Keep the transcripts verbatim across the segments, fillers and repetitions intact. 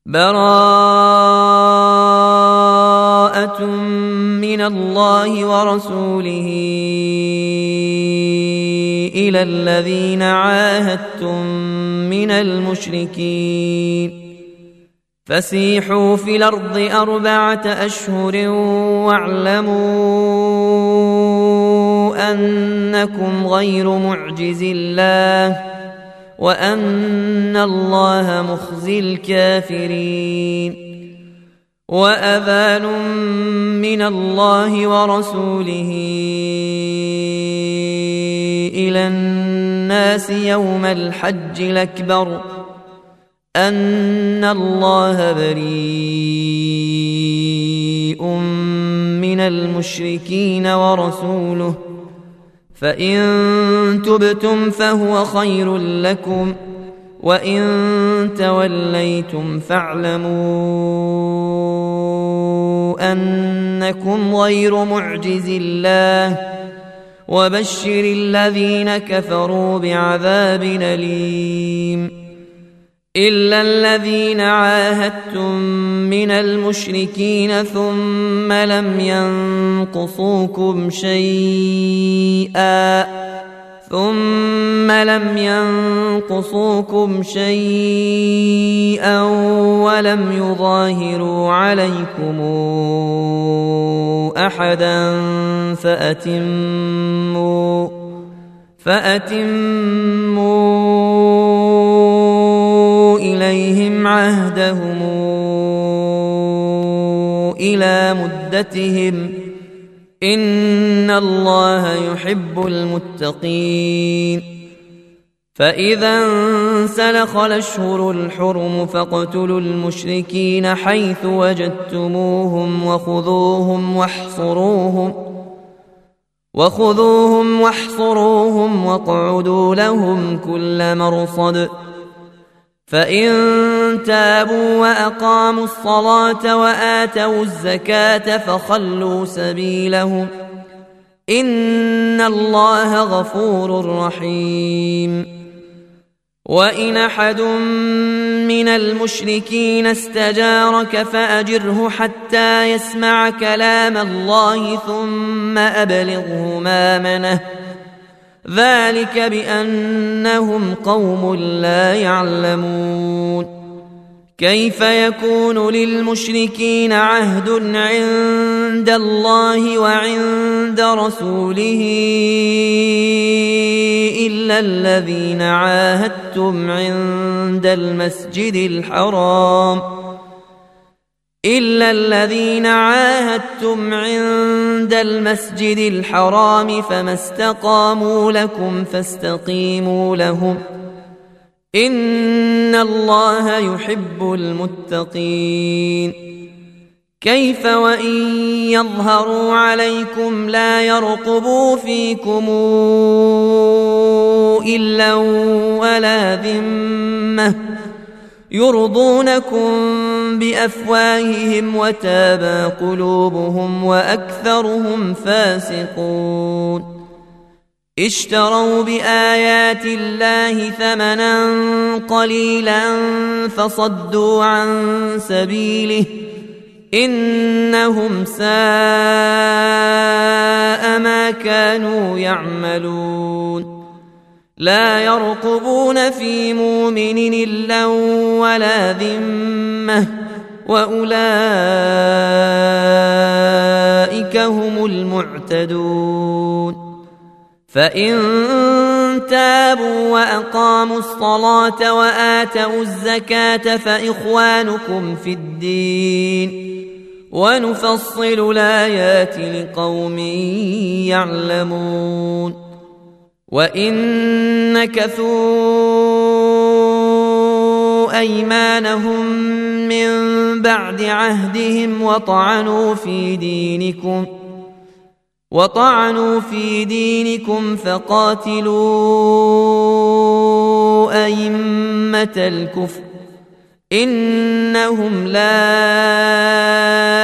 براءة من الله ورسوله إلى الذين عاهدتم من المشركين فسيحوا في الأرض أربعة أشهر واعلموا أنكم غير معجز الله وأن الله مخزي الكافرين وأذان من الله ورسوله إلى الناس يوم الحج الأكبر أن الله بريء من المشركين ورسوله فإن تبتم فهو خير لكم وإن توليتم فاعلموا أنكم غير معجز الله وبشر الذين كفروا بعذاب أليم إلا الذين عاهدتم من المشركين ثم لم ينقصوكم شيئا ثم لم ينقصوكم شيئا ولم يظاهروا عليكم أحدا فأتموا فأتموا إليهم عهدهم إلى مدتهم إن الله يحب المتقين فإذا انسلخ الأشهر الحرم فاقتلوا المشركين حيث وجدتموهم وخذوهم واحصروهم وخذوهم واحصروهم واقعدوا لهم كل مرصد فإن تابوا وأقاموا الصلاة وآتوا الزكاة فخلوا سبيلهم إن الله غفور رحيم وإن أحد من المشركين استجارك فأجره حتى يسمع كلام الله ثم أبلغه مأمنه ذلك بأنهم قوم لا يعلمون كيف يكون للمشركين عهد عند الله وعند رسوله إلا الذين عاهدتم عند المسجد الحرام إلا الذين عاهدتم عند المسجد الحرام فما استقاموا لكم فاستقيموا لهم إن الله يحب المتقين كيف وإن يظهروا عليكم لا يرقبوا فيكم إلا ولا ذمة يرضونكم بأفواههم وتابى قلوبهم وأكثرهم فاسقون اشتروا بآيات الله ثمنا قليلا فصدوا عن سبيله إنهم ساء ما كانوا يعملون لا يرقبون في مؤمن إلا ولا ذمة وأولئك هم المعتدون فإن تابوا وأقاموا الصلاة وآتوا الزكاة فإخوانكم في الدين ونفصل الآيات لقوم يعلمون وإن نكثوا أيمانهم من بعد عهدهم وطعنوا في دينكم وطعنوا في دينكم فقاتلوا أئمة الكفر إنهم لا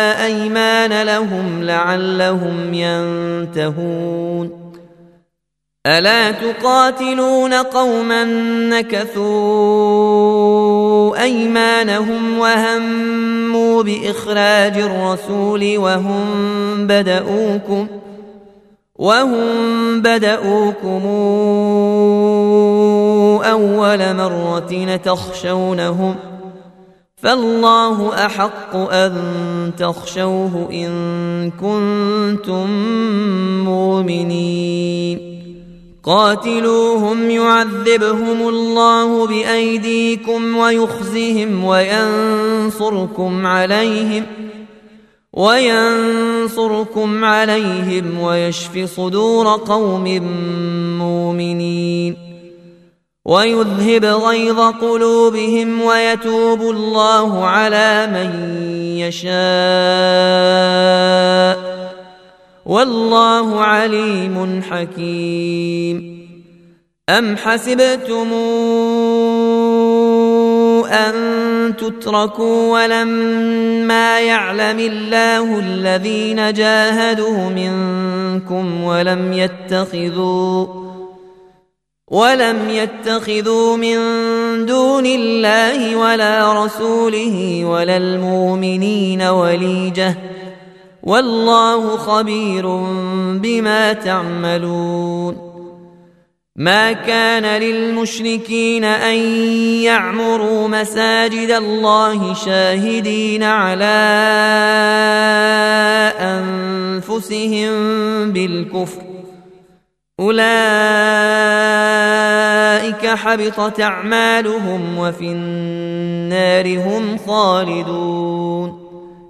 أيمان لهم لعلهم ينتهون ألا تقاتلون قوما نكثوا أيمانهم وهموا بإخراج الرسول وهم بدؤوكم وهم بدؤوكم أول مرة تخشونهم فالله أحق أن تخشوه إن كنتم مؤمنين قاتلوهم يعذبهم الله بأيديكم ويخزهم وينصركم عليهم وينصركم عليهم ويشف صدور قوم مؤمنين ويذهب غيظ قلوبهم ويتوب الله على من يشاء والله عليم حكيم أم حسبتم أن تتركوا ولما يعلم الله الذين جاهدوا منكم ولم يتخذوا ولم يتخذوا من دون الله ولا رسوله ولا المؤمنين وليجة والله خبير بما تعملون ما كان للمشركين أن يعمروا مساجد الله شاهدين على أنفسهم بالكفر أولئك حبطت أعمالهم وفي النار هم خالدون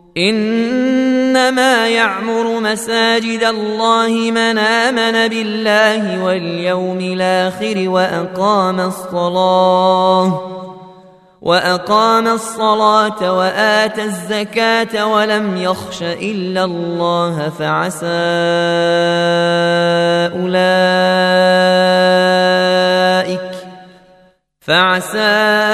إنما يعمر مساجد الله من آمن بالله واليوم الآخر وأقام الصلاة وأقام الصلاة وآتى الزكاة ولم يخش إلا الله فعسى أولئك فعسى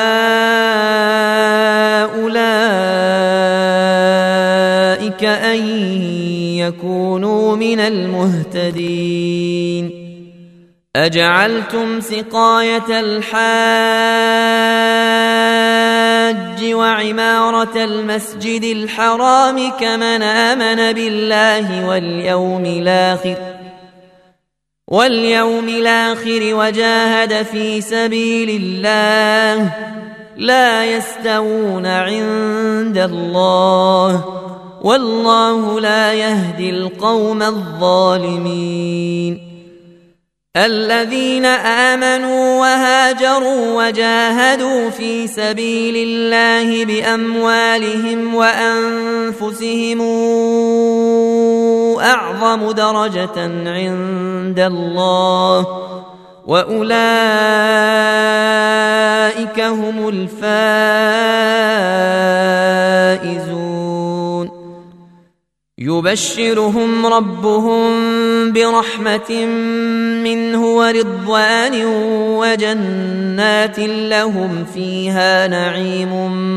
أولئك أن يكونوا من المهتدين أجعلتم سقاية الحاج وعمارة المسجد الحرام كمن آمن بالله واليوم الآخر واليوم الآخر وجاهد في سبيل الله لا يستوون عند الله والله لا يهدي القوم الظالمين الذين آمنوا وهاجروا وجاهدوا في سبيل الله بأموالهم وأنفسهم أعظم درجة عند الله وأولئك هم الفائزون يبشرهم ربهم برحمة منه ورضوان وجنات لهم فيها نعيم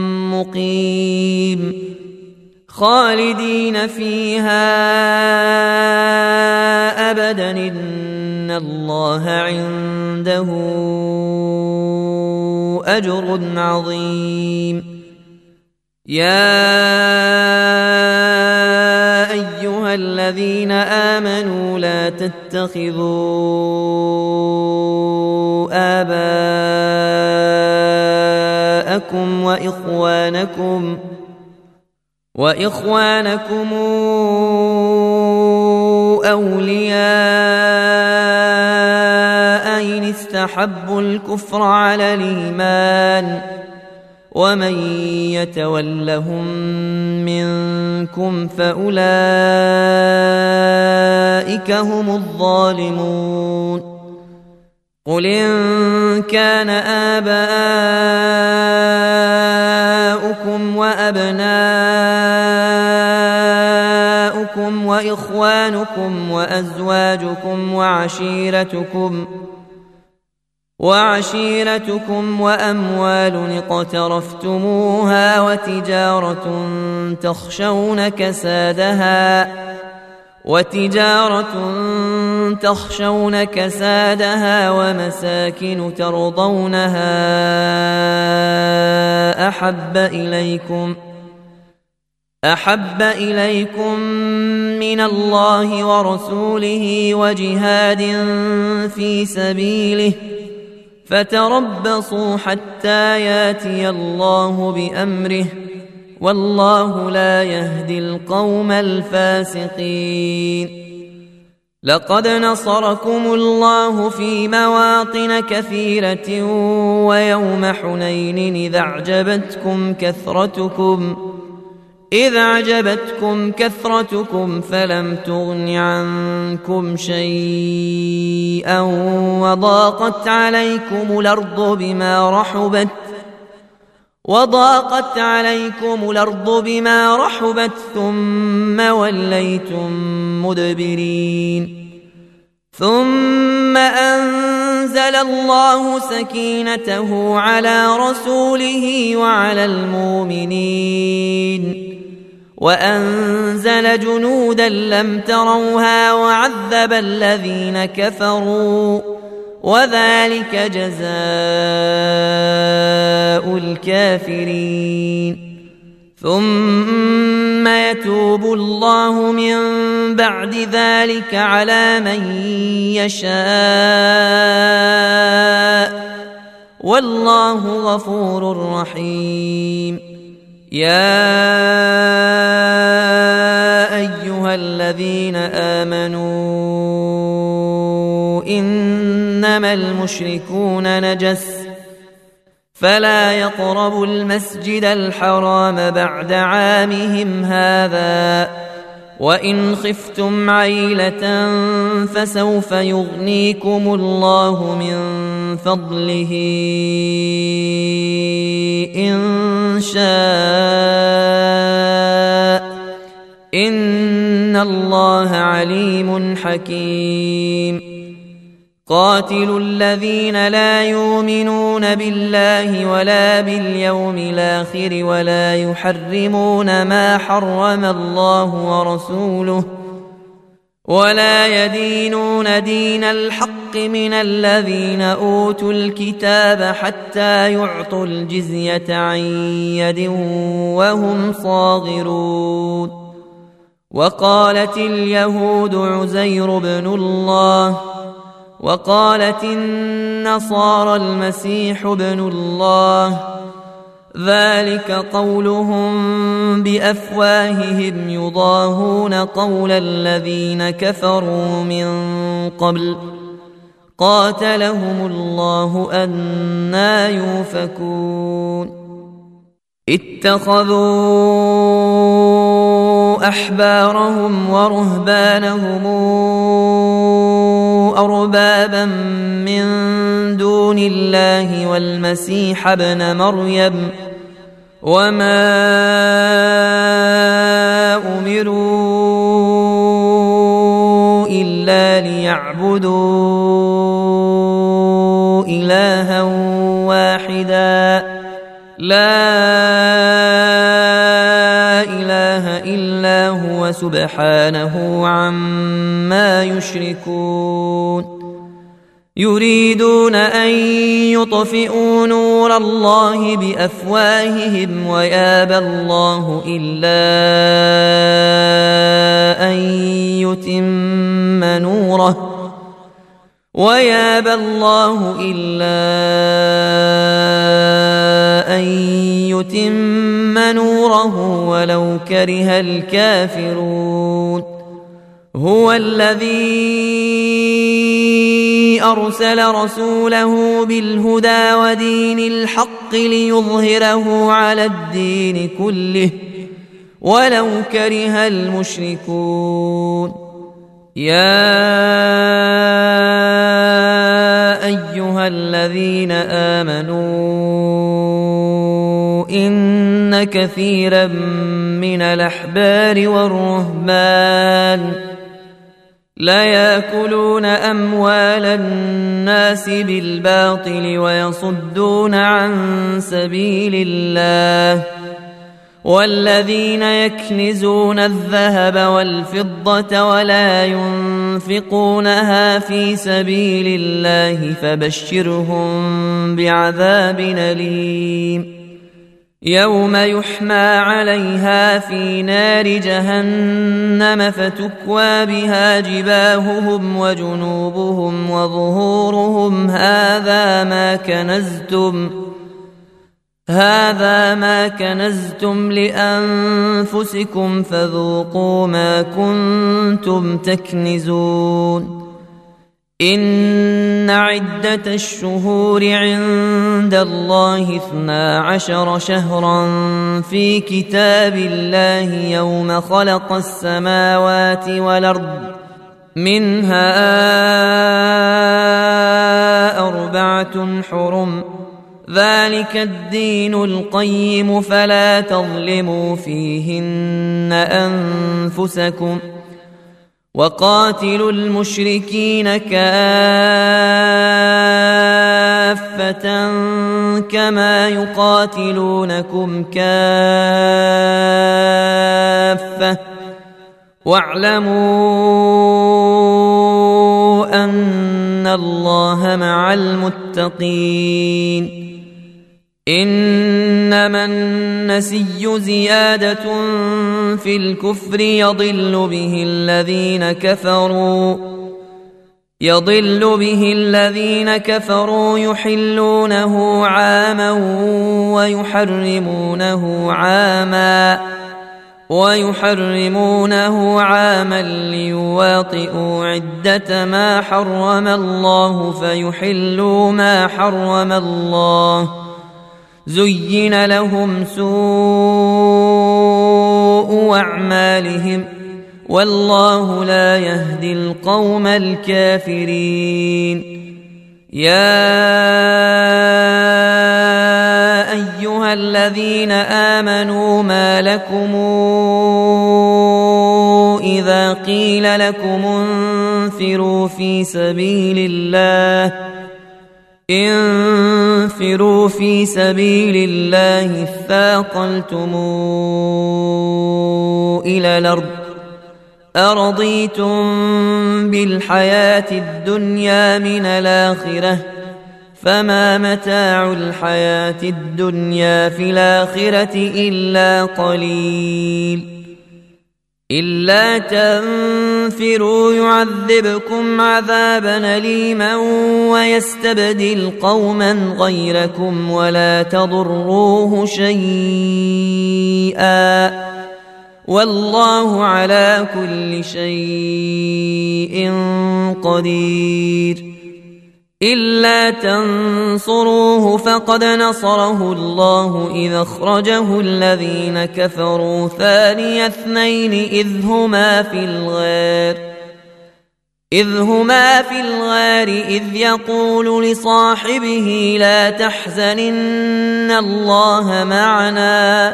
مقيم خالدين فيها أبدا إن الله عنده أجر عظيم يا أيها الذين آمنوا لا تتخذوا آباءكم وإخوانكم وإخوانكم أولياء إن استحبوا الكفر على الإيمان ومن يتولهم منكم فأولئك هم الظالمون قل إن كان آباؤكم وأبناؤكم وإخوانكم وأزواجكم وعشيرتكم وعشيرتكم وأموال اقترفتموها وتجارة تخشون كسادها وتجارة تخشون كسادها ومساكن ترضونها أحب إليكم أحب إليكم من الله ورسوله وجهاد في سبيله فتربصوا حتى ياتي الله بأمره والله لا يهدي القوم الفاسقين. لقد نصركم الله في مواطن كثيرة ويوم حنين إذا أعجبتكم كثرتكم إذ أعجبتكم كثرتكم فلم تغن عنكم شيئا وضاقت عليكم الأرض بما رحبت وضاقت عليكم الأرض بما رحبت ثم وليتم مدبرين ثم أنزل الله سكينته على رسوله وعلى المؤمنين وأنزل جنودا لم تروها وعذب الذين كفروا وذلك جزاء الكافرين. ثم يتوب الله من بعد ذلك على من يشاء والله غفور رحيم. يا أيها الذين آمنوا إنما المشركون نجس فلا يقربوا المسجد الحرام بعد عامهم هذا وإن خفتم عيلة فسوف يغنيكم الله من فضله إن شاء إن الله عليم حكيم. قاتلوا الذين لا يؤمنون بالله ولا باليوم الآخر ولا يحرمون ما حرم الله ورسوله ولا يدينون دين الحق من الذين أوتوا الكتاب حتى يعطوا الجزية عن يد وهم صاغرون. وقالت اليهود عزير بن الله وقالت النصارى المسيح ابن الله ذلك قولهم بأفواههم يضاهون قول الذين كفروا من قبل قاتلهم الله أنى يؤفكون. اتخذوا أحبارهم ورهبانهم أربابا من دون الله والمسيح ابن مريم وما أمروا إلا ليعبدوا إلها واحدا لا إله إلا هو سبحانه عما يشركون. يريدون أن يطفئوا نور الله بأفواههم ويابى الله إلا أن يتم نوره ويابى الله إلا أن يتم نوره ولو كره الكافرون. هو الذي أرسل رسوله بالهدى ودين الحق ليظهره على الدين كله ولو كره المشركون. يا أيها الذين آمنوا إن كثيرا من الأحبار والرهبان لا يأكلون أموال الناس بالباطل ويصدون عن سبيل الله والذين يكنزون الذهب والفضة ولا ينفقونها في سبيل الله فبشرهم بعذاب أليم يوم يحمى عليها في نار جهنم فتكوى بها جباههم وجنوبهم وظهورهم هذا ما كنزتم هذا ما كنزتم لأنفسكم فذوقوا ما كنتم تكنزون إن عدة الشهور عند الله اثنا عشر شهرا في كتاب الله يوم خلق السماوات والأرض منها أربعة حرم ذلك الدين القيم فلا تظلموا فيهن أنفسكم وقاتلوا المشركين كافة كما يقاتلونكم كافة واعلموا أن الله مع المتقين إنما النسي زيادة في الكفر يضل به الذين كفروا يضل به الذين كفروا يحلونه عاما ويحرمونه عاما ويحرمونه عاما ليواطئوا عدة ما حرم الله فيحلوا ما حرم الله زين لهم سوء أعمالهم والله لا يهدي القوم الكافرين يا أيها الذين آمنوا ما لكم إذا قيل لكم انفروا في سبيل الله انفروا في سبيل الله اثاقلتم إلى الأرض أرضيتم بالحياة الدنيا من الآخرة فما متاع الحياة الدنيا في الآخرة إلا قليل إلا تنفروا يعذبكم عذابا أليما ويستبدل قوما غيركم ولا تضروه شيئا والله على كل شيء قدير إلا تنصروه فقد نصره الله إذ أخرجه الذين كفروا ثاني اثنين إذ هما في الغار إذ هما في الغار إذ يقول لصاحبه لا تحزن إن الله معنا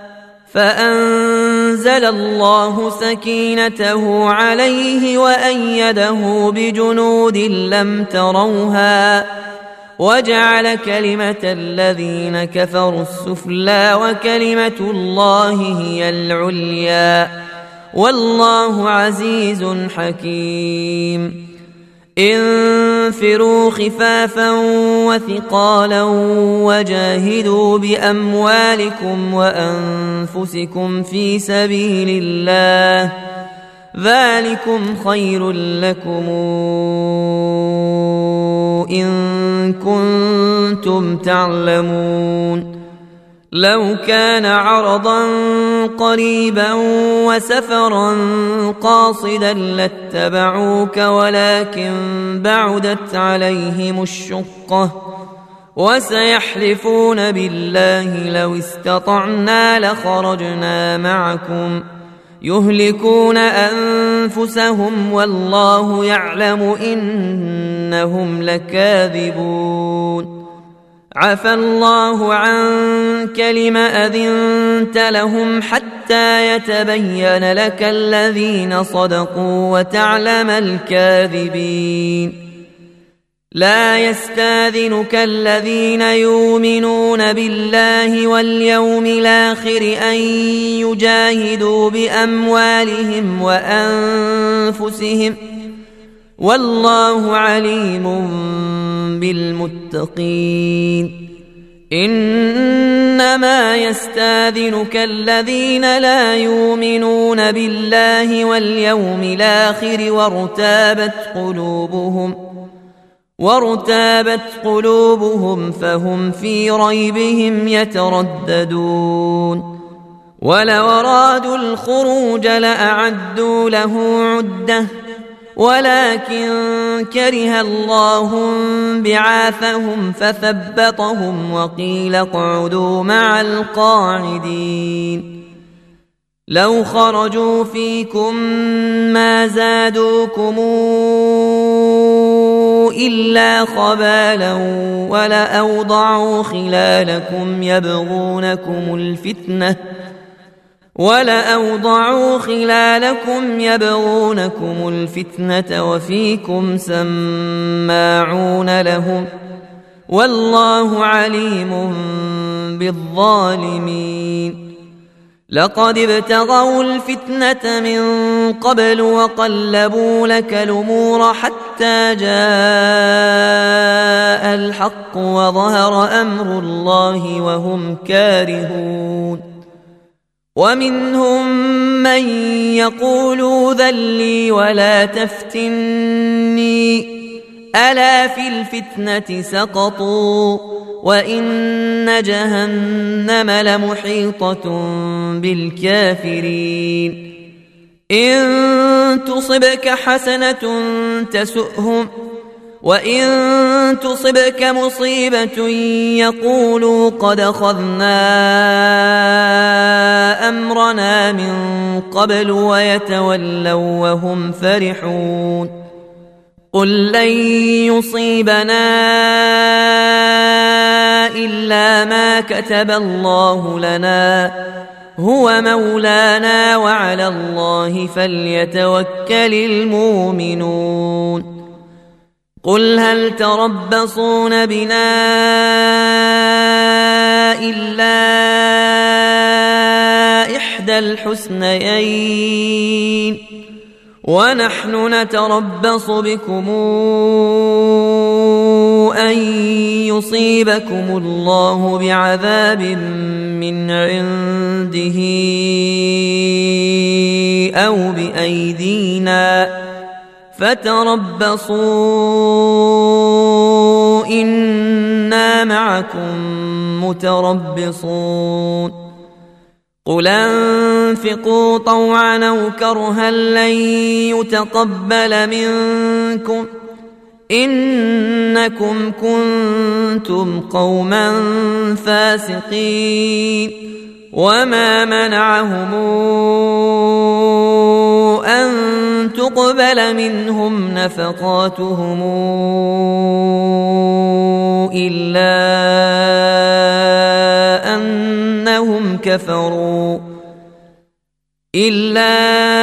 فأنزل الله سكينته عليه وأيده بجنود لم تروها وجعل كلمة الذين كفروا السفلى وكلمة الله هي العليا والله عزيز حكيم انفروا خفافا وثقالا وجاهدوا بأموالكم وأنفسكم في سبيل الله ذلكم خير لكم إن كنتم تعلمون لو كان عرضا قريبا وسفرا قاصدا لاتبعوك ولكن بعدت عليهم الشقة وسيحلفون بالله لو استطعنا لخرجنا معكم يهلكون أنفسهم والله يعلم إنهم لكاذبون عفى الله عنك لم أذنت لهم حتى يتبين لك الذين صدقوا وتعلم الكاذبين لا يستاذنك الذين يؤمنون بالله واليوم الآخر أن يجاهدوا بأموالهم وأنفسهم والله عليم بالمتقين. إنما يستاذنك الذين لا يؤمنون بالله واليوم الآخر وارتابت قلوبهم وارتابت قلوبهم فهم في ريبهم يترددون. ولو أرادوا الخروج لأعدوا له عدة ولكن كره الله بعاثهم فثبطهم وقيل اقعدوا مع القاعدين. لو خرجوا فيكم ما زادوكم إلا خبالا ولأوضعوا خلالكم يبغونكم الفتنة ولأوضعوا خلالكم يبغونكم الفتنة وفيكم سماعون لهم والله عليم بالظالمين. لقد ابتغوا الفتنة من قبل وقلبوا لك الأمور حتى جاء الحق وظهر أمر الله وهم كارهون. ومنهم من يقول ذلي ولا تفتني ألا في الفتنة سقطوا وإن جهنم لمحيطة بالكافرين. إن تصبك حسنة تسؤهم وإن تصبك مصيبة يقولوا قد أخذنا أمرنا من قبل ويتولوا وهم فرحون. قل لن يصيبنا إلا ما كتب الله لنا هو مولانا وعلى الله فليتوكل المؤمنون. قل هل تربصون بنا إلا إحدى الحسنيين ونحن نتربص بكم أن يصيبكم الله بعذاب من عنده أو بأيدينا فتربصوا إنا معكم متربصون. قل انفقوا طوعا أو كرها لن يتقبل منكم إنكم كنتم قوما فاسقين. وما منعهم أن تقبل منهم نفقاتهم إلا أنهم كفروا إلا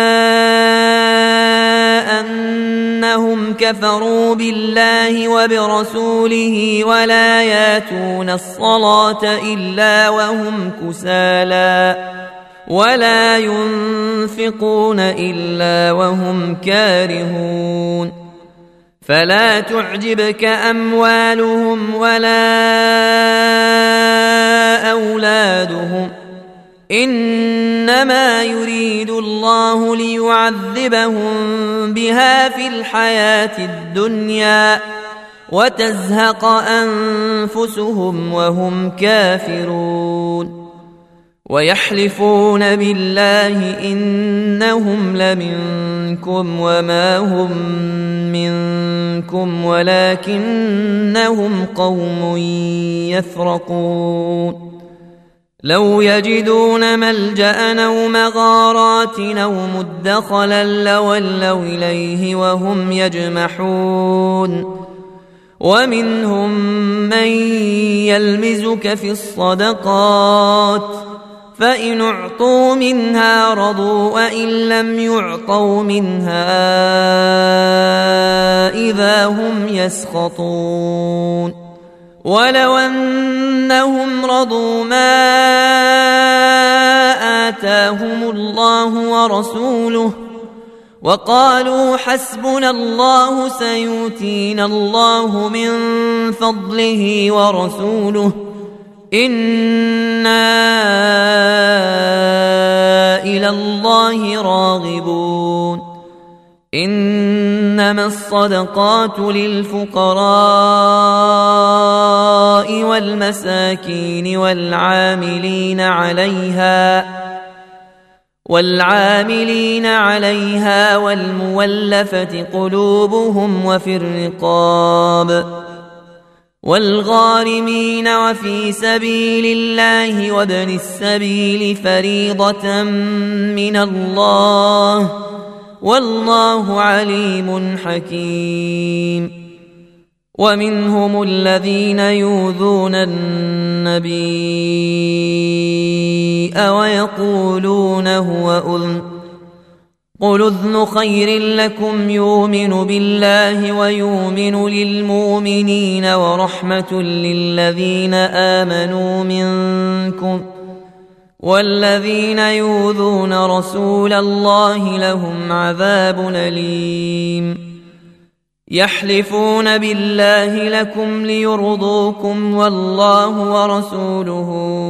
أنهم كفروا بالله وبرسوله ولا ياتون الصلاة إلا وهم كسالى ولا ينفقون إلا وهم كارهون. فلا تعجبك أموالهم ولا أولادهم إنما يريد الله ليعذبهم بها في الحياة الدنيا وتزهق أنفسهم وهم كافرون. ويحلفون بالله إنهم لمنكم وما هم منكم ولكنهم قوم يفرقون. لو يجدون ملجأ أو مغارات أو مدخلا لولوا إليه وهم يجمحون. ومنهم من يلمزك في الصدقات فإن أعطوا منها رضوا وإن لم يعطوا منها إذا هم يسخطون ولو أنهم رضوا ما آتاهم الله ورسوله وقالوا حسبنا الله سيؤتينا الله من فضله ورسوله إنا إلى الله راغبون إنما الصدقات للفقراء والمساكين والعاملين عليها والعاملين عليها والمولفة قلوبهم وفي الرقاب والغارمين وفي سبيل الله وابن السبيل فريضة من الله والله عليم حكيم ومنهم الذين يؤذون النبي ويقولون هو أذن قل أذن خير لكم يؤمن بالله ويؤمن للمؤمنين ورحمة للذين آمنوا منكم والذين يؤذون رسول الله لهم عذاب أليم يحلفون بالله لكم ليرضوكم والله ورسوله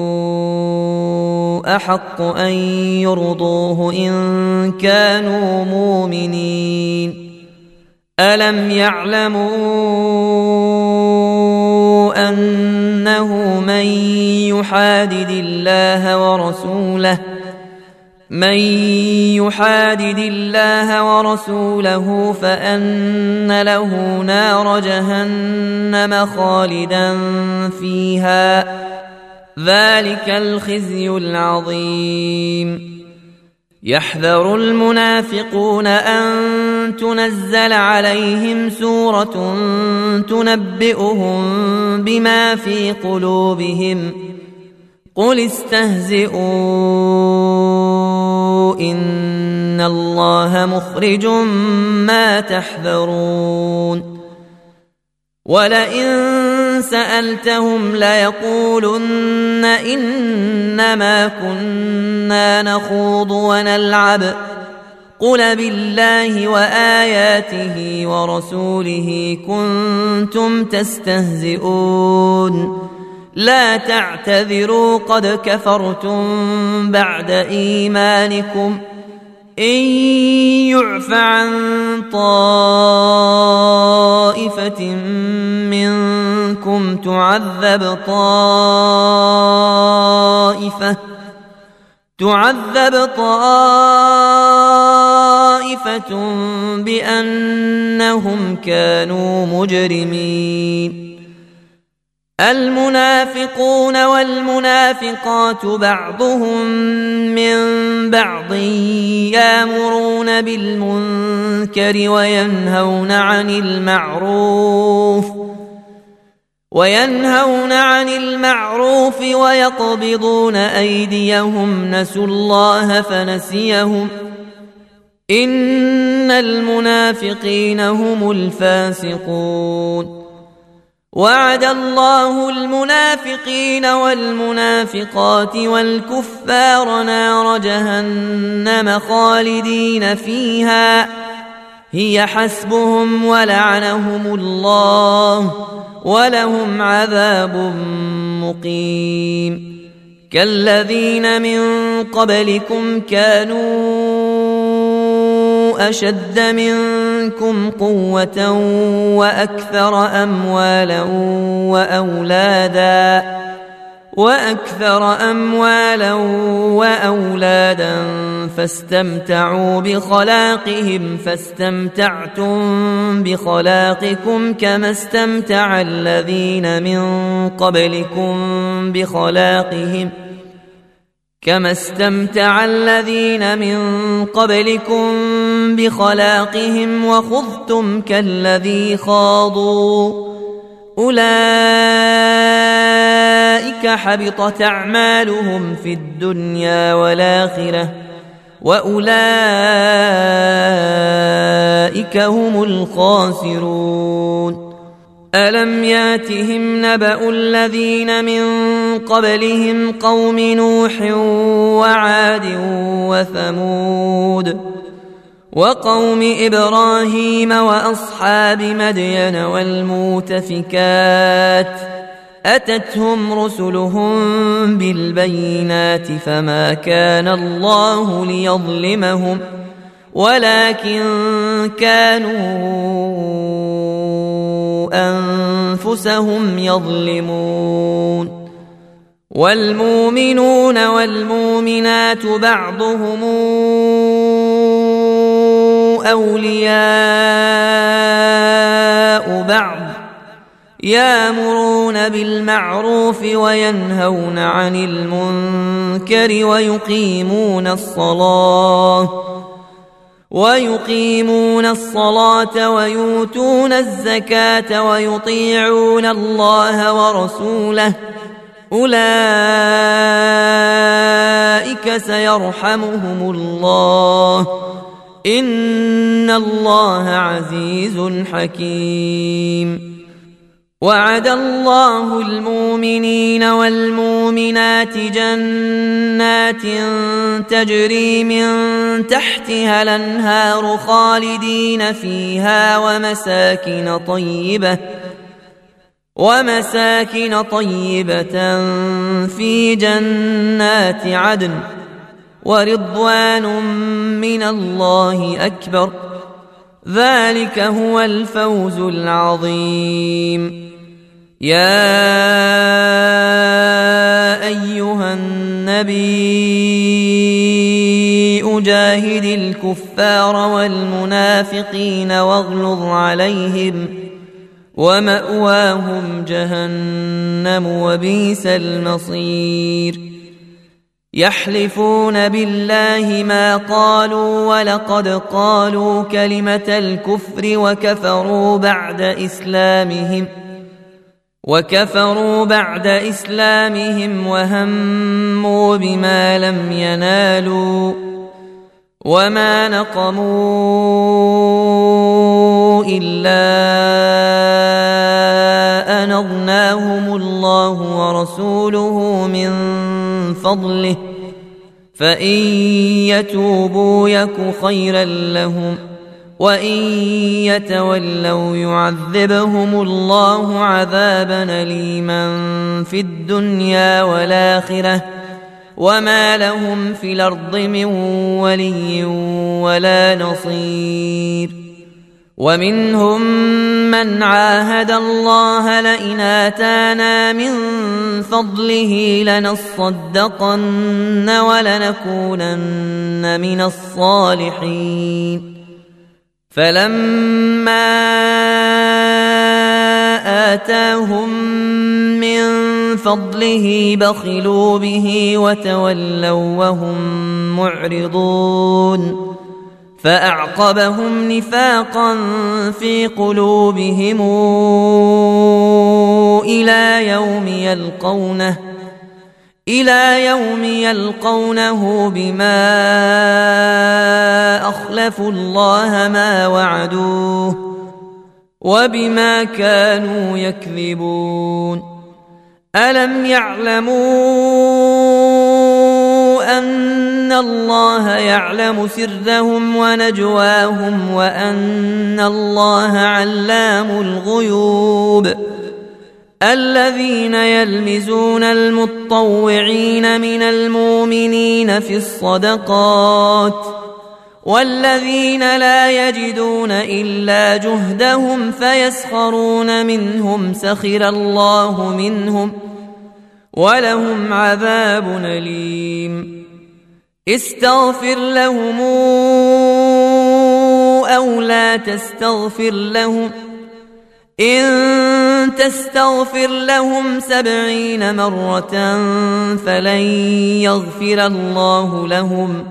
أحق أن يرضوه إن كانوا مؤمنين ألم يعلموا أنه من يحادد الله ورسوله من يحادد الله ورسوله فأن له نار جهنم خالدا فيها ذلك الخزي العظيم يحذر المنافقون أن تنزل عليهم سورة تنبئهم بما في قلوبهم قل استهزئوا إن الله مخرج ما تحذرون ولئن سألتهم ليقولن إنما كنا نخوض ونلعب قل بالله وآياته ورسوله كنتم تستهزئون لا تعتذروا قد كفرتم بعد إيمانكم إن يعف عن طائفة منكم تعذب طائفة تعذب طائفة بأنهم كانوا مجرمين المنافقون والمنافقات بعضهم من بعض يأمرون بالمنكر وينهون عن المعروف وينهون عن المعروف ويقبضون أيديهم نسوا الله فنسيهم إن المنافقين هم الفاسقون وعد الله المنافقين والمنافقات والكفار نار جهنم خالدين فيها هي حسبهم ولعنهم الله ولهم عذاب مقيم كالذين من قبلكم كانوا أشد منكم قوة وأكثر أموالا وأولادا وأكثر أموالا وأولادا فاستمتعوا بخلاقهم فاستمتعتم بخلاقكم كما استمتع الذين من قبلكم بخلاقهم كما استمتع الذين من قبلكم بخلاقهم وخضتم كالذي خاضوا أولئك أولئك حبطت أعمالهم في الدنيا والآخرة وأولئك هم الخاسرون. ألم ياتهم نبأ الذين من قبلهم قوم نوح وعاد وثمود وقوم إبراهيم وأصحاب مدين والمؤتفكات أتتهم رسلهم بالبينات فما كان الله ليظلمهم ولكن كانوا أنفسهم يظلمون. والمؤمنون والمؤمنات بعضهم أولياء بعض يأمرون بالمعروف وينهون عن المنكر ويقيمون الصلاة ويقيمون الصلاة ويؤتون الزكاة ويطيعون الله ورسوله أولئك سيرحمهم الله إن الله عزيز حكيم. وعد الله المؤمنين والمؤمنات جنات تجري من تحتها الأنهار خالدين فيها ومساكن طيبة ومساكن طيبة في جنات عدن ورضوان من الله أكبر ذلك هو الفوز العظيم. يا أيها النبي أجاهد الكفار والمنافقين واغلظ عليهم ومأواهم جهنم وبئس المصير. يحلفون بالله ما قالوا ولقد قالوا كلمة الكفر وكفروا بعد إسلامهم وكفروا بعد إسلامهم وهموا بما لم ينالوا وما نقموا إلا أن أغناهم الله ورسوله من فضله فإن يتوبوا يك خيرا لهم وإن يتولوا يعذبهم الله عذابا أليما في الدنيا والآخرة وما لهم في الأرض من ولي ولا نصير. ومنهم من عاهد الله لئن آتانا من فضله لنصدقن ولنكونن من الصالحين فلما آتاهم من فضله بخلوا به وتولوا وهم معرضون فأعقبهم نفاقا في قلوبهم إلى يوم يلقونه إلى يوم يلقونه بما أخلفوا الله ما وعدوه وبما كانوا يكذبون. ألم يعلموا أن الله يعلم سرهم ونجواهم وأن الله علام الغيوب. الذين يلمزون المطوعين من المؤمنين في الصدقات والذين لا يجدون إلا جهدهم فيسخرون منهم سخر الله منهم ولهم عذاب أليم. استغفر لهم أو لا تستغفر لهم إن تستغفر لهم سبعين مرة فلن يغفر الله لهم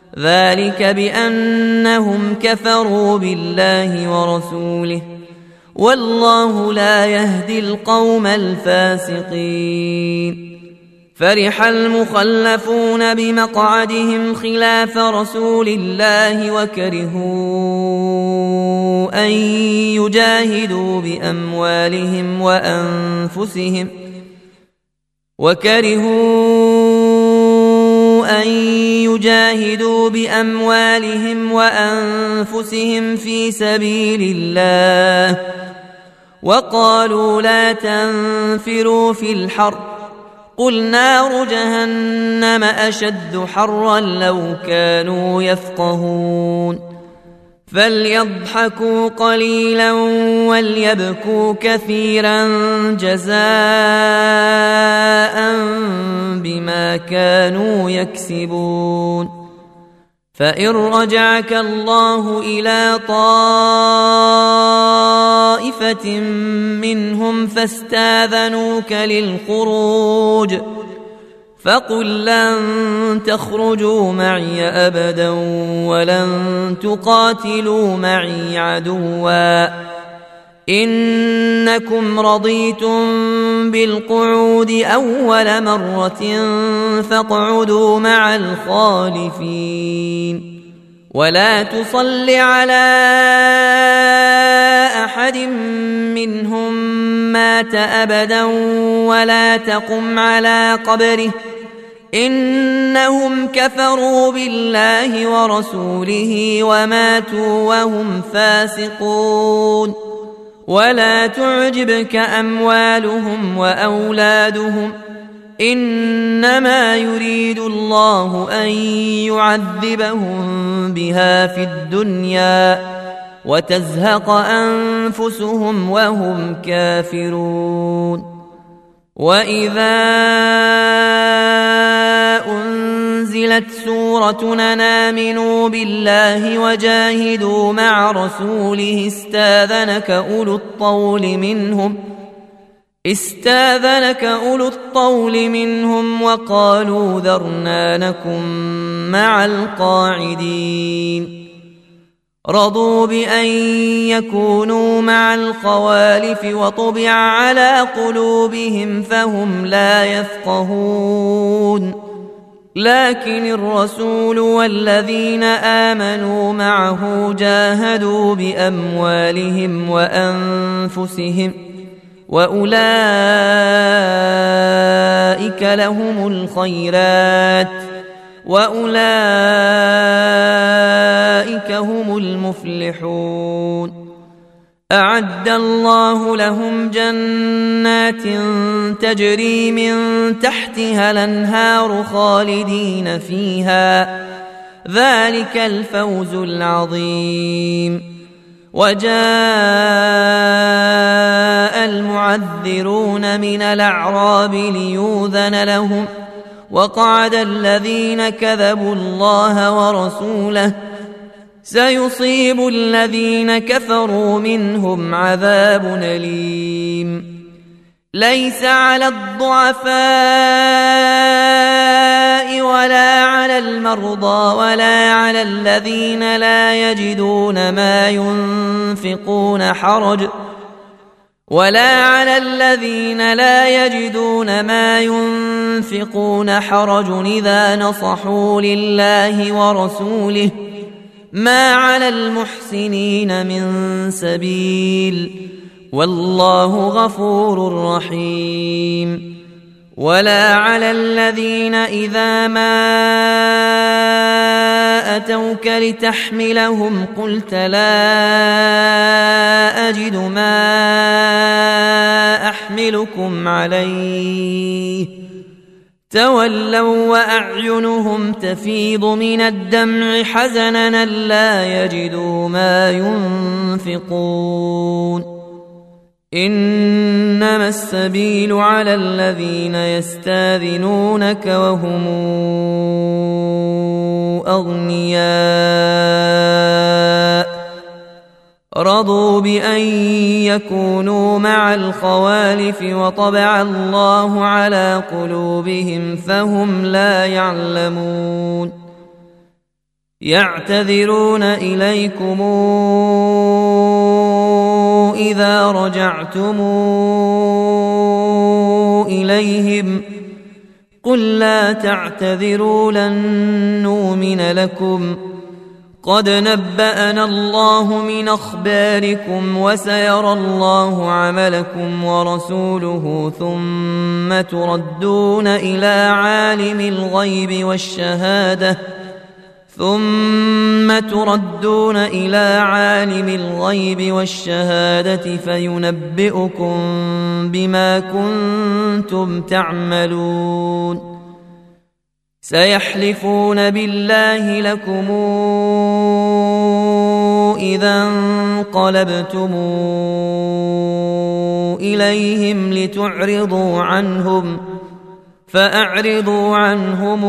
ذلك بأنهم كفروا بالله ورسوله والله لا يهدي القوم الفاسقين. فرح المخلفون بمقعدهم خلاف رسول الله وكرهوا أن يجاهدوا بأموالهم وأنفسهم وكرهوا أن يجاهدوا بأموالهم وأنفسهم في سبيل الله وقالوا لا تنفروا في الحر قل نار جهنم أشد حرا لو كانوا يفقهون. فليضحكوا قليلا وليبكوا كثيرا جزاء بما كانوا يكسبون. فإن رجعك الله إلى طائفة منهم فاستاذنوك للخروج فقل لن تخرجوا معي أبدا ولن تقاتلوا معي عدوا إنكم رضيتم بالقعود أول مرة فاقعدوا مع الخالفين. ولا تصل على أحد منهم مات أبدا ولا تقم على قبره إنهم كفروا بالله ورسوله وماتوا وهم فاسقون. ولا تعجبك أموالهم وأولادهم إنما يريد الله أن يعذبهم بها في الدنيا وتزهق أنفسهم وهم كافرون. وإذا أنزلت سورة أن آمنوا بالله وجاهدوا مع رسوله استاذنك أولو الطول منهم استاذنك أولو الطول منهم وقالوا ذرنا نكن مع القاعدين. رضوا بأن يكونوا مع الخوالف وطبع على قلوبهم فهم لا يفقهون. لكن الرسول والذين آمنوا معه جاهدوا بأموالهم وأنفسهم وأولئك لهم الخيرات وأولئك هم المفلحون. أعد الله لهم جنات تجري من تحتها الأنهار خالدين فيها ذلك الفوز العظيم. وجاء المعذرون من الأعراب ليؤذن لهم وقعد الذين كذبوا الله ورسوله سيصيب الذين كفروا منهم عذاب أليم. ليس على الضعفاء ولا على المرضى ولا على الذين لا يجدون ما ينفقون حرج ولا على الذين لا يجدون ما ينفقون حرج إذا نصحوا لله ورسوله ما على المحسنين من سبيل والله غفور رحيم. ولا على الذين إذا ما أتوك لتحملهم قلت لا أجد ما أحملكم عليه تولوا وأعينهم تفيض من الدمع حزنا لا يجدوا ما ينفقون. إنما السبيل على الذين يستاذنونك وهم أغنياء رضوا بأن يكونوا مع الخوالف وطبع الله على قلوبهم فهم لا يعلمون. يعتذرون إليكم إذا رجعتم إليهم قل لا تعتذروا لن نؤمن لكم قد نبأنا الله من أخباركم وسيرى الله عملكم ورسوله ثم تردون إلى عالم الغيب والشهادة ثم تردون إلى عالم الغيب والشهادة فينبئكم بما كنتم تعملون سيحلفون بالله لكم إذا انقلبتم إليهم لتعرضوا عنهم فأعرضوا عنهم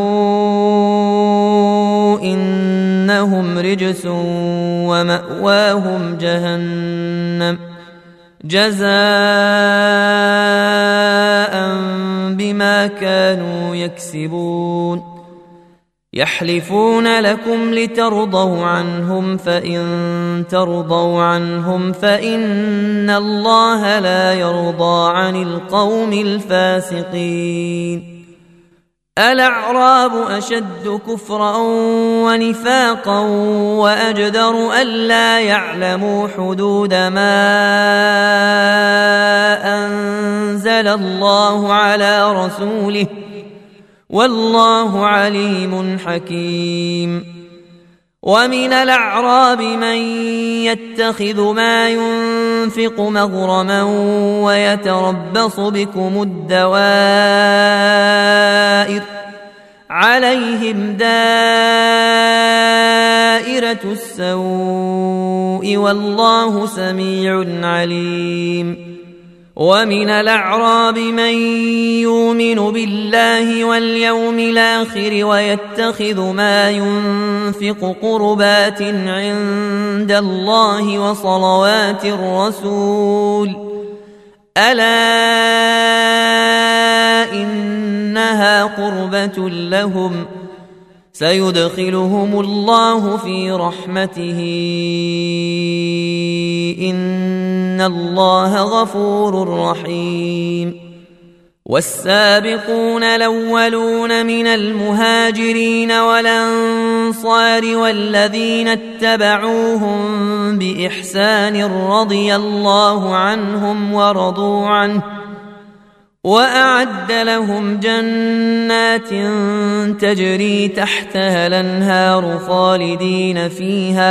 إنهم رجس ومأواهم جهنم جزاء بما كانوا يكسبون يحلفون لكم لترضوا عنهم فإن ترضوا عنهم فإن الله لا يرضى عن القوم الفاسقين الأعراب أشد كفرا ونفاقا وأجدر ألا يعلموا حدود ما أنزل الله على رسوله والله عليم حكيم ومن الأعراب من يتخذ ما ينفق مغرما ويتربص بكم الدوائر عليهم دائرة السوء والله سميع عليم ومن الأعراب من يؤمن بالله واليوم الآخر ويتخذ ما ينفق قربات عند الله وصلوات الرسول ألا إنها قربة لهم سيدخلهم الله في رحمته إن الله غفور رحيم والسابقون الأولون من المهاجرين والأنصار والذين اتبعوهم بإحسان رضي الله عنهم ورضوا عنه وأعد لهم جنات تجري تحتها الأنهار خالدين فيها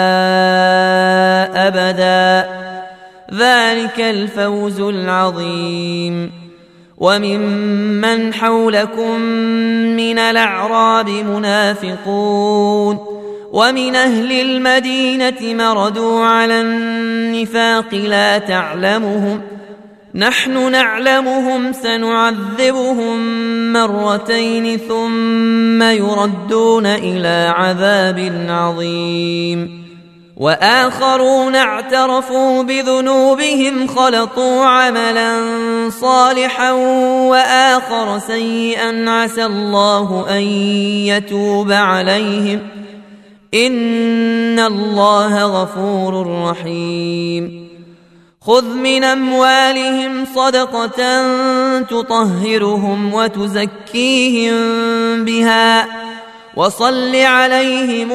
أبدا ذلك الفوز العظيم وممن حولكم من الأعراب منافقون ومن أهل المدينة مردوا على النفاق لا تعلمهم نحن نعلمهم سنعذبهم مرتين ثم يردون إلى عذاب عظيم وآخرون اعترفوا بذنوبهم خلطوا عملا صالحا وآخر سيئا عسى الله أن يتوب عليهم إن الله غفور رحيم خذ من أموالهم صدقة تطهرهم وتزكيهم بها وصل عليهم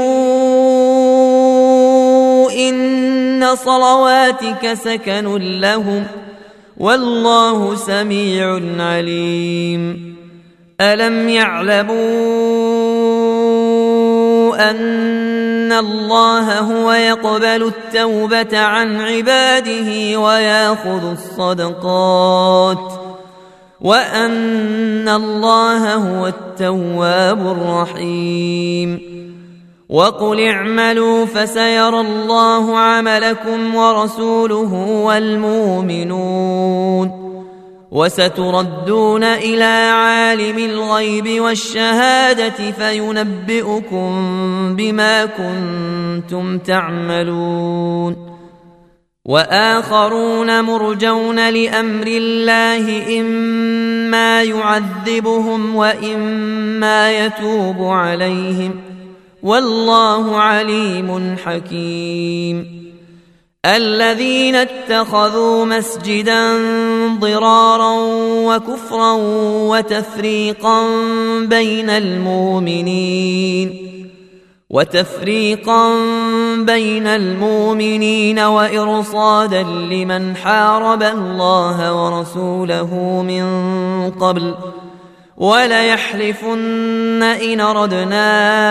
إن صلواتك سكن لهم والله سميع عليم ألم يعلموا أن الله هو يقبل التوبة عن عباده ويأخذ الصدقات وأن الله هو التواب الرحيم وقل اعملوا فسيرى الله عملكم ورسوله والمؤمنون وستردون إلى عالم الغيب والشهادة فينبئكم بما كنتم تعملون وآخرون مرجون لأمر الله إما يعذبهم وإما يتوب عليهم والله عليم حكيم. الذين اتخذوا مسجدا ضرارا وكفرا وتفريقا بين المؤمنين وتفريقا بين المؤمنين وإرصادا لمن حارب الله ورسوله من قبل وليحلفن إن أردنا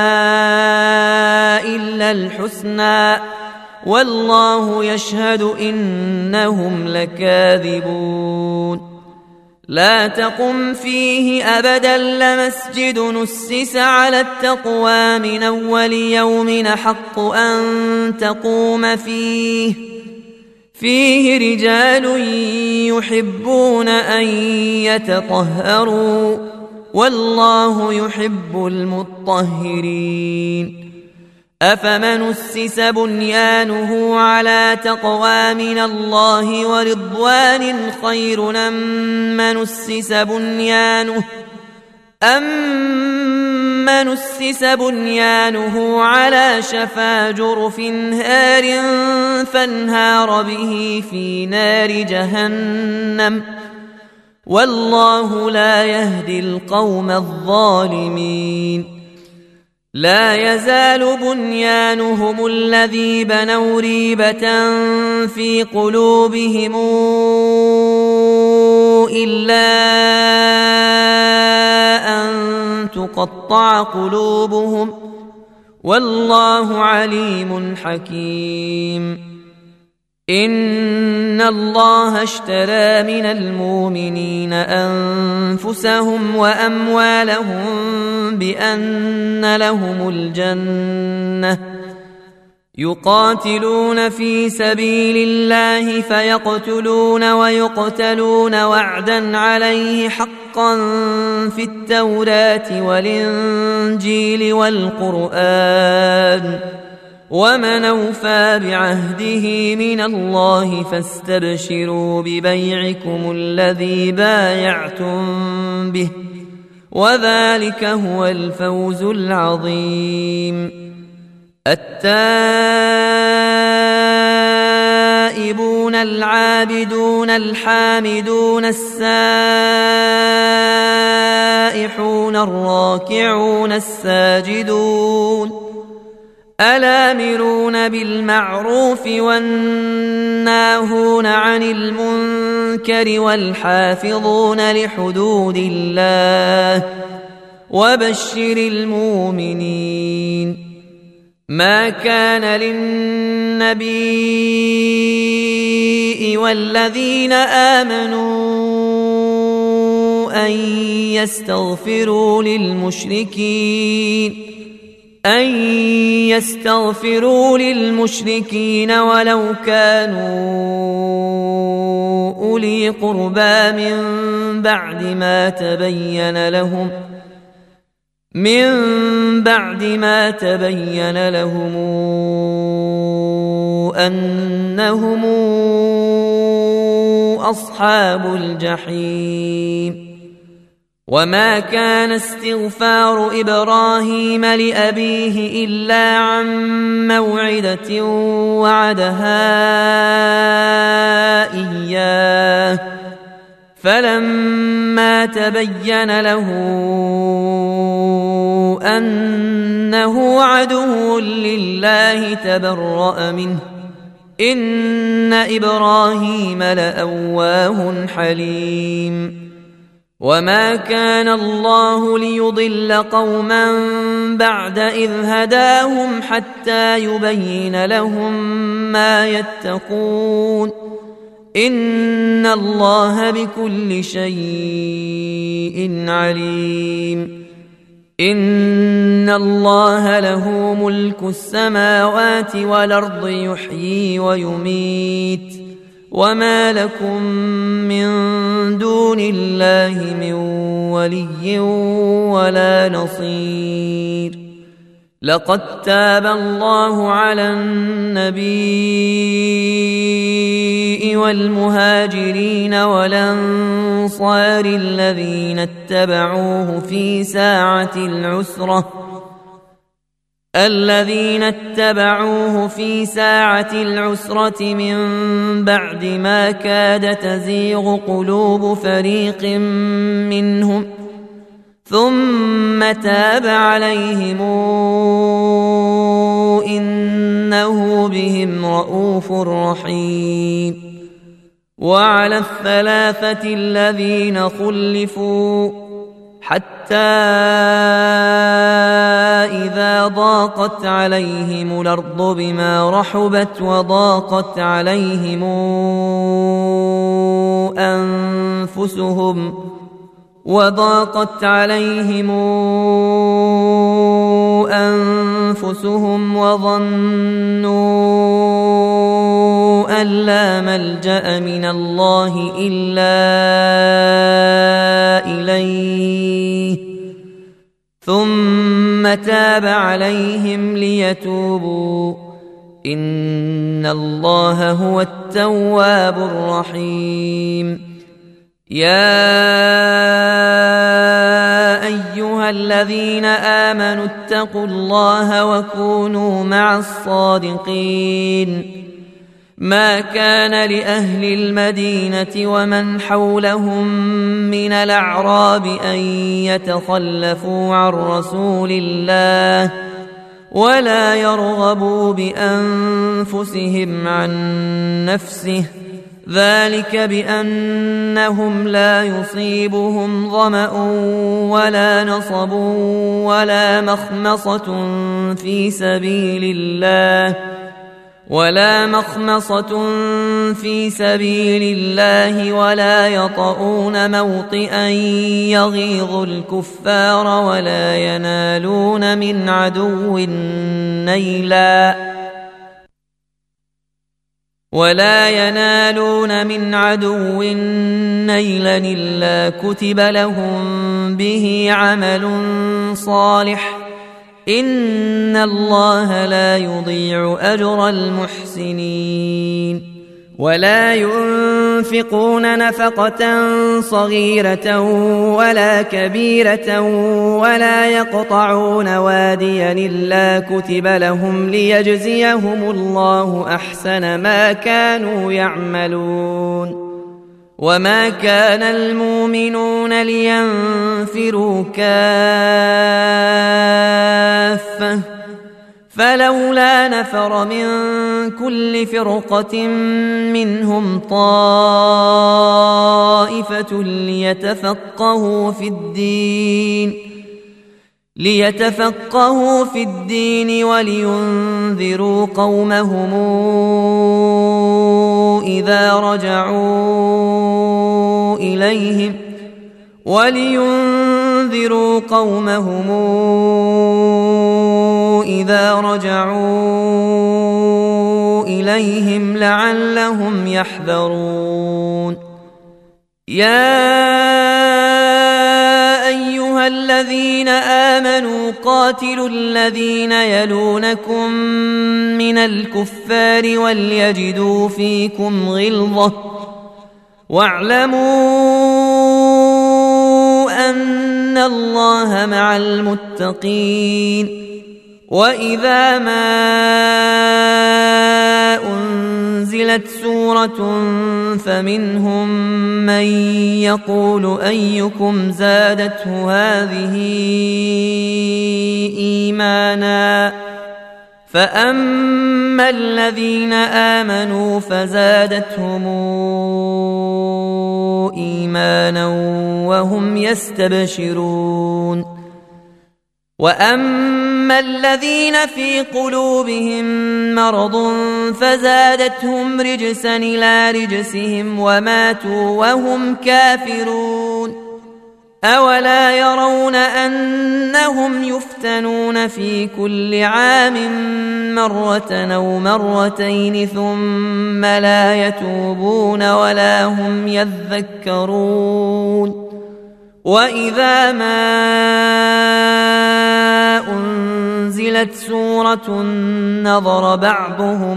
إلا الحسنى والله يشهد إنهم لكاذبون. لا تقم فيه أبدا لمسجد نسس على التقوى من أول يوم حق أن تقوم فيه فيه رجال يحبون أن يتطهروا والله يحب المطهرين. أفمن أسس بنيانه على تقوى من الله ورضوان خير أم من أسس بنيانه أم من أسس بنيانه على شفا جرف هار فانهار به في نار جهنم والله لا يهدي القوم الظالمين. لا يزال بنيانهم الذي بنوا ريبة في قلوبهم إلا أن تقطع قلوبهم والله عليم حكيم. إن الله اشترى من المؤمنين أنفسهم وأموالهم بأن لهم الجنة يقاتلون في سبيل الله فيقتلون ويقتلون وعدا عليه حقا في التوراة والإنجيل والقرآن ومن أوفى بعهده من الله فاستبشروا ببيعكم الذي بايعتم به وذلك هو الفوز العظيم. التائبون العابدون الحامدون السائحون الراكعون الساجدون الآمرون بالمعروف والناهون عن المنكر والحافظون لحدود الله وبشر المؤمنين. ما كان للنبي والذين آمنوا أن يستغفروا للمشركين أن يستغفروا للمشركين ولو كانوا أولي قربى من بعد ما تبين لهم من بعد ما تبين لهم أنهم أصحاب الجحيم. وما كان استغفار إبراهيم لأبيه إلا عن موعدة وعدها إياه فلما تبين له أنه عدو لله تبرأ منه إن إبراهيم لأواه حليم. وما كان الله ليضل قوما بعد إذ هداهم حتى يبين لهم ما يتقون إن الله بكل شيء عليم. إن الله له ملك السماوات والأرض يحيي ويميت وما لكم من دون الله من ولي ولا نصير. لقد تاب الله على النبي والمهاجرين والأنصار الذين اتبعوه في ساعة العسرة الذين اتبعوه في ساعة العسرة من بعد ما كاد تزيغ قلوب فريق منهم ثم تاب عليهم إنه بهم رءوف رحيم. وعلى الثلاثة الذين خلفوا حتى إذا ضاقت عليهم الأرض بما رحبت وضاقت عليهم أنفسهم وضاقت عليهم أنفسهم وظنوا أن لا ملجأ من الله إلا إليه ثم تاب عليهم ليتوبوا إن الله هو التواب الرحيم. يا أيها الذين آمنوا اتقوا الله وكونوا مع الصادقين. ما كان لأهل المدينة ومن حولهم من الأعراب أن يتخلفوا عن رسول الله ولا يرغبوا بأنفسهم عن نفسه ذلك بأنهم لا يصيبهم ظمأ ولا نصب ولا مخمصة في سبيل الله ولا مخمصة في سبيل الله ولا يطؤون موطئا يغيظ الكفار ولا ينالون من عدو نيلا ولا ينالون من عدو نيلا إلا كتب لهم به عمل صالح إن الله لا يضيع أجر المحسنين. ولا ينفقون نفقة صغيرة ولا كبيرة ولا يقطعون واديا إلا كتب لهم ليجزيهم الله أحسن ما كانوا يعملون. وما كان المؤمنون لينفروا كافة فلولا نفر من كل فرقة منهم طائفة ليتفقهوا في الدين ليتفقهوا في الدين ولينذروا قومهم إذا رجعوا إليهم ولينذروا قومهم إذا رجعوا إليهم لعلهم يحذرون. يا أيها الذين آمنوا قاتلوا الذين يلونكم من الكفار وليجدوا فيكم غلظة واعلموا أن الله مع المتقين. وإذا ما أنزلت سورة فمنهم من يقول أيكم زادته هذه إيمانا فأما الذين آمنوا فزادتهم إيمانا وهم يستبشرون. وأما الذين في قلوبهم مرض فزادتهم رجسا إلى رجسهم وماتوا وهم كافرون. أولا يرون أنهم يفتنون في كل عام مرة أو مرتين ثم لا يتوبون ولا هم يذكرون. وإذا ما أنزلت سورة نظر بعضهم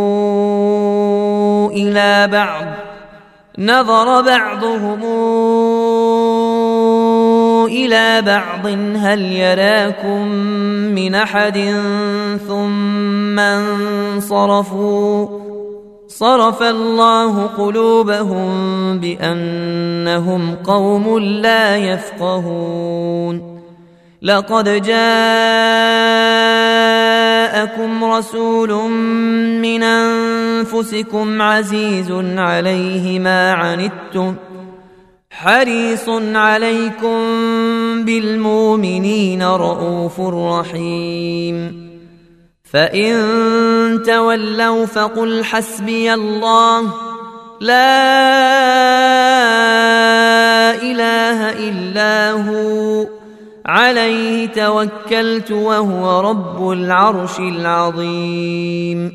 إلى بعض نظر بعضهم إلى بعض هل يراكم من أحد ثم انصرفوا صرف الله قلوبهم بأنهم قوم لا يفقهون لقد جاءكم رسول من أنفسكم عزيز عليه ما عنتم حريص عليكم بالمؤمنين رؤوف رحيم فإن تولوا فقل حسبي الله لا إله إلا هو عليه توكلت وهو رب العرش العظيم